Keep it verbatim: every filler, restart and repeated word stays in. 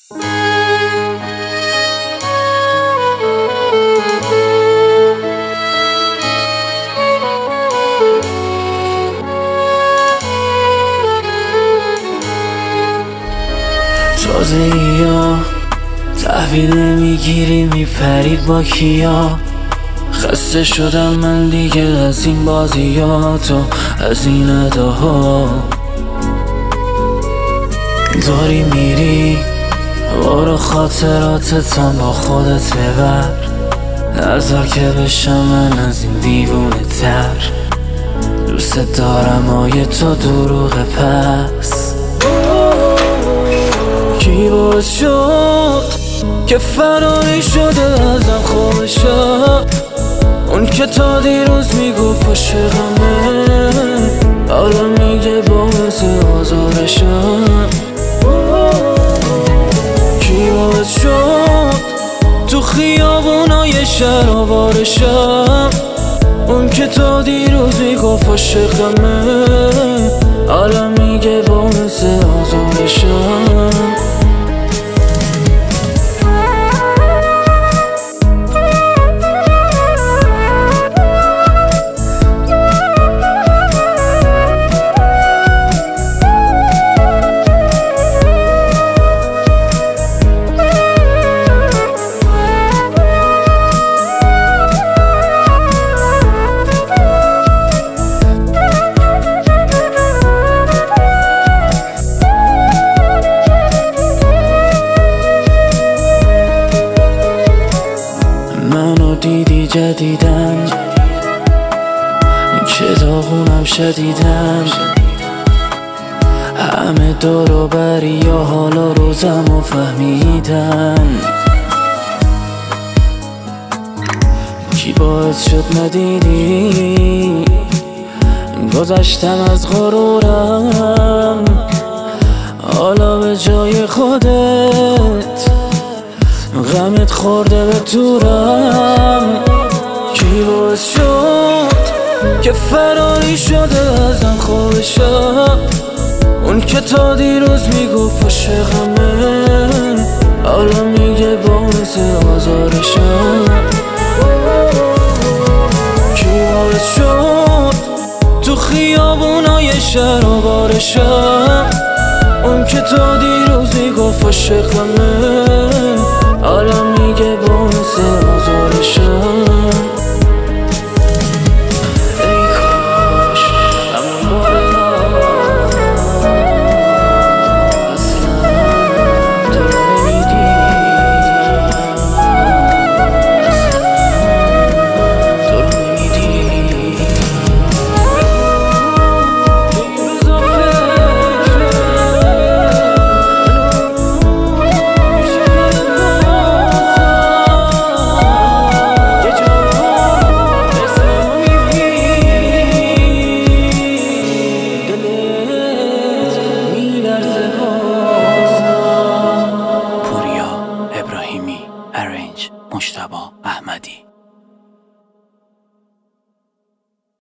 تازه یا تحویل نمیگیری میپرید با کیا. خسته شدم من دیگه از این بازیات و از این اداها. داری میری برو خاطراتتم با خودت ببر. نذار که بشم من از این دیوونه تر. دوست دارم آیه تو دروغ پس. کی باعث شد که فراری شده ازم خوابشم؟ اون که تا دیروز میگفت عاشقمه حالا میگه باعث آزارشم. کی باعث شد تو خیابونای شهر آوارشم؟ اون که تا دیروز میگفت عاشقمه حالا میگه باعث آزارشم. منو دیدی جدیدن که داغونم شدیدن. همه دورو بری یا حالا روزمو فهمیدن. کی باعث شد ندیدی گذشتم از غرورم حالا به جای خودت غمت خورده به تورم. کی باعث شد که فراری شده ازم خوابشم؟ اون که تا دیروز میگفت عاشقمه حالا میگه باعث آزارشم. کی باعث شد تو خیابونای شهر آوارشم؟ اون که تا دیروز میگفت عاشقمه